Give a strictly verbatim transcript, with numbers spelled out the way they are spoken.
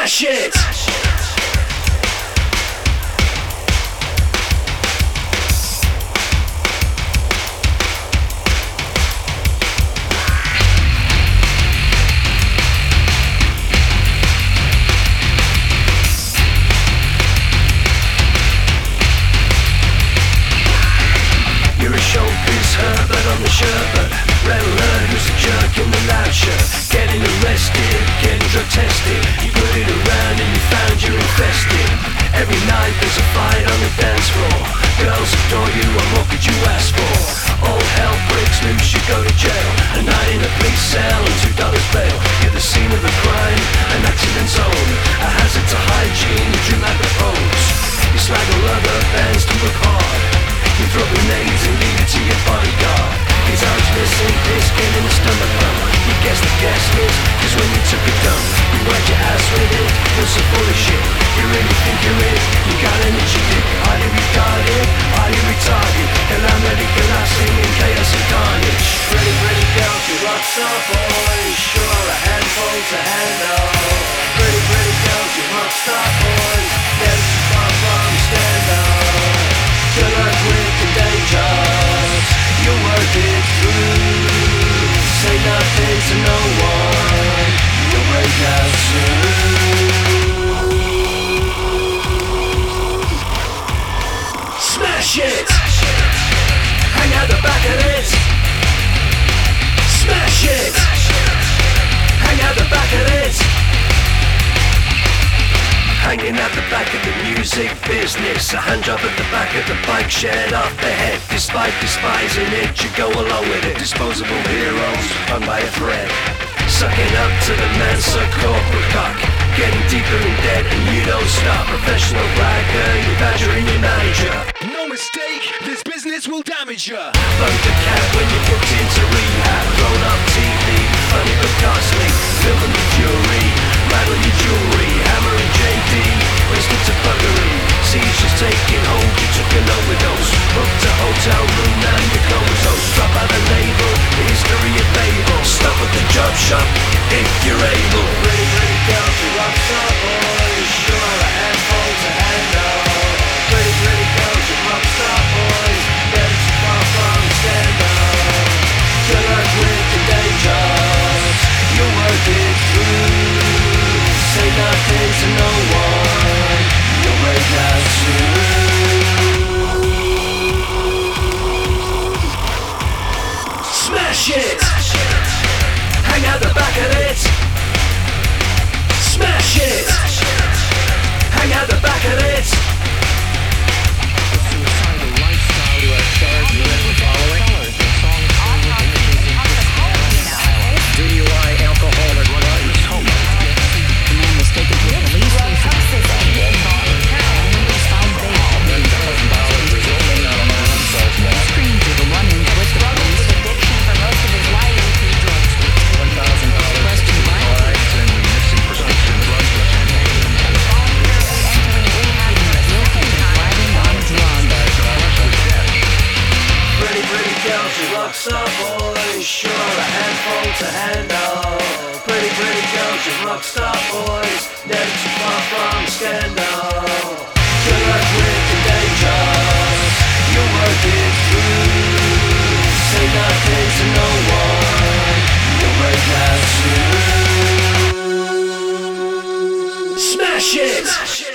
Smash it! You're a showbiz Herbert on the sherbet. Red alert, who's a jerk in the loud shirt? Getting arrested, getting drug tested. You put it around and you found you're infested. Every night there's a fight on the dance floor. Girls adore you, what more could you ask for? All hell breaks loose, you go to jail. A night in a police cell and two dollars bail. You're the scene of a crime, an accident zone. A hazard to hygiene, you dream out the pose. You slag all other bands to look hard. You throw grenades and leave it to your bodyguard. His arms missing, his skin in the stomach bump. You guess the guess is, cause when you took a dump, you wiped your ass with it. You're so full of shit, you really think you're it. You got an itchy dick, are you retarded? Are you retarded? Calamity, collapsing in chaos and carnage. Pretty, pretty girls, you rockstar boys. Sure, a handful to handle. Pretty, pretty girls, you rockstar boys. Never too far from scandal. Good luck with the day jobs. You work it through. Say nothing to no one. You'll break out soon. Smash it! Hang out the back of it. Smash it! Hang out the back of it. Hanging out the back of the music business. A hand job at the back of the bike shed off the head. Despite despising it, you go along with it. Disposable heroes hung by a thread. Sucking up to the Mensa corporate cock. Getting deeper in debt and you don't stop. Professional bragger, you're badgering your manager. No mistake, this business will damage ya. Bunk the cat when you're booked into rehab. Roll up T V, funny but costly. Filming the jury, rattle your jewelry. Hammer and J D, wasted to buggery. Seizures taking hold, you took an overdose. Booked a hotel room, now you're comatose. Drop out the label, the history of Babel. Stop at the job shop, if you're able. Pretty, pretty girls, you rockstar boys. Sure, a handful to handle. Pretty, pretty girls, you rockstar boys. Never too far from scandal. Good luck with the day jobs. You work it through. Say nothing to no one. You'll break out soon. Smash it! Hang out the back of it. Smash it! Hang out the back of it. The suicidal lifestyle you are charged with the following. D U I, alcohol, or drugs. The man was taken to the police station. Screamed through the run-ins with the police. Addiction for most of his life to drugs. one thousand dollars. Question why? And missing prescription drugs. Pretty, pretty girls, you rockstar boys. Sure, a handful to handle. Pretty, pretty girls, you rockstar boys. Never too far from scandal. Good luck with the day jobs. You work it through. Say nothing to no one. You'll break out soon. Smash it!